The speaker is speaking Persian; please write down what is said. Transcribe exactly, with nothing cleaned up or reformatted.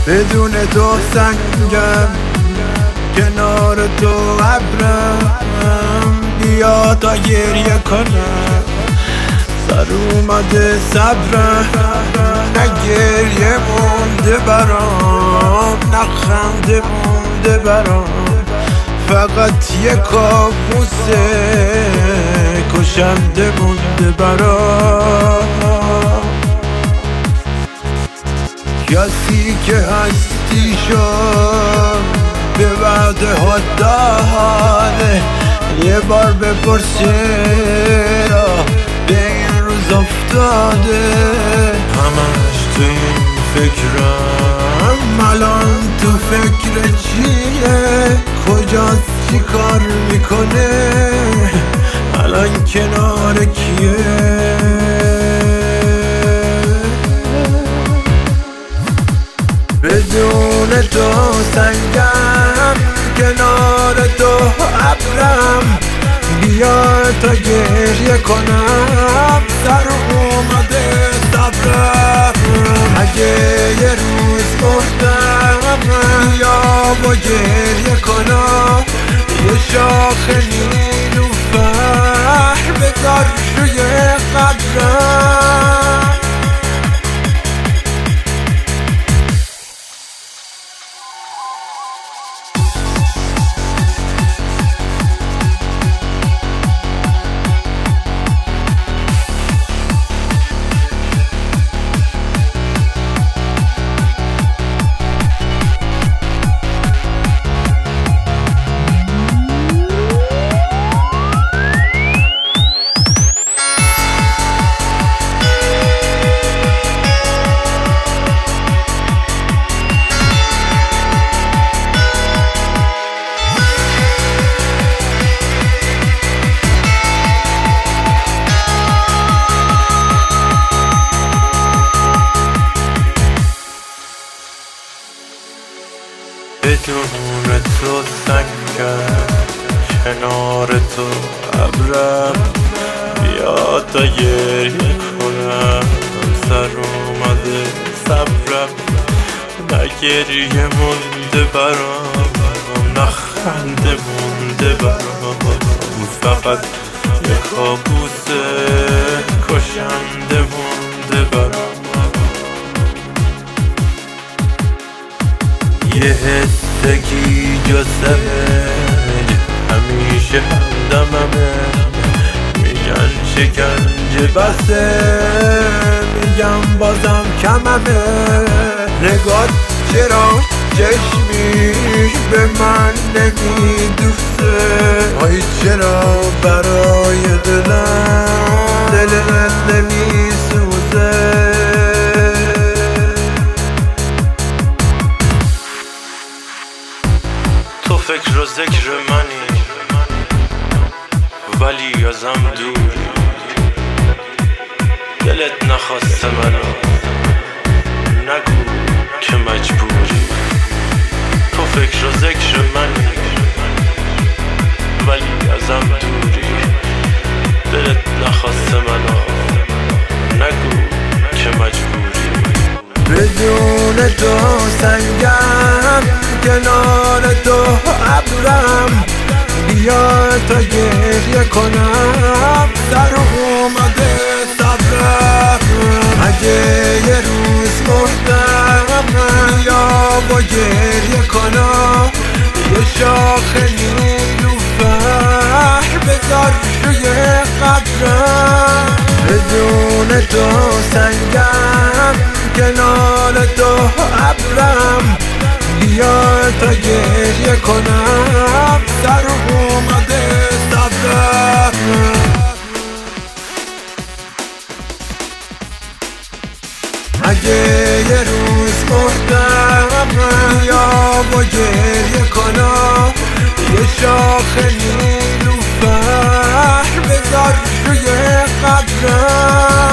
بدون تو سنگم، کنار تو ابرم. بیا تا گریه کنم، سر اومده صبرم. نه گریه مونده برام، نه خنده مونده برام، فقط یه کابوسه کشنده مونده برام. کسی که هستی شد به وعده ها داره، یه بار بپرس چرا به این روز افتاده. همش تو این فکرم، الان تو فکر چیه؟ کجاست؟ چی کار میکنه؟ الان کنار کیه؟ بدون تو سنگم، کنار تو ابرم. بیا تا گریه کنم، سر اومده صبرم. اگه یه روز مردم، بیا با گریه کنم. یه شاخ نیلوفر بذار روی قبرم. بدون تو سنگم، کنار تو ابرم. بیا تا گریه کنم، سر اومده صبرم. نه گریه مونده برام، نه خنده مونده برام، فقط یه کابوسه کشنده مونده برام. یه حسگی جسمه همیشه همدممه، میگن شکنجه بسه، میگم بازم کممه. نگات چرا چشمیش به من نمیدوسته؟ آی چرا برای دلم دلت نمیسوزه؟ تو فکر و ذکر منی ولی ازم دوری. دلت نخواسته منو، نگو که مجبوری. تو فکر و ذکر منی ولی ازم دوری. دلت نخواسته منو، نگو که مجبوری. بدون تو سنگم، کنار تو ابرم. بیا تا گریه کنم، سر اومده صبرم. اگه یه روز مردم، بیا با گریه کنم. یه شاخ نیلوفر بذار روی قبرم. بدون تو سنگم، کنار تو ابرم. بیا تا گریه کنم، سر اومده صبرم. اگه یه روز مردم، بیا با گریه کنم. یه شاخ نیلوفر بذار روی قبرم.